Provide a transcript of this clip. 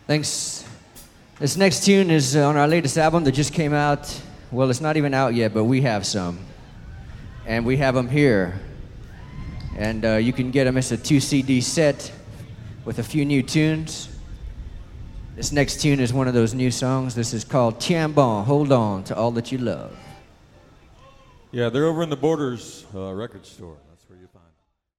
Thanks. This next tune is on our latest album that just came out. Well, it's not even out yet, but we have some. And we have them here. And you can get them. It's a 2 CD set with a few new tunes. This next tune is one of those new songs. This is called Tiens Bon, Hold On to All That You Love. Yeah, they're over in the Borders record store.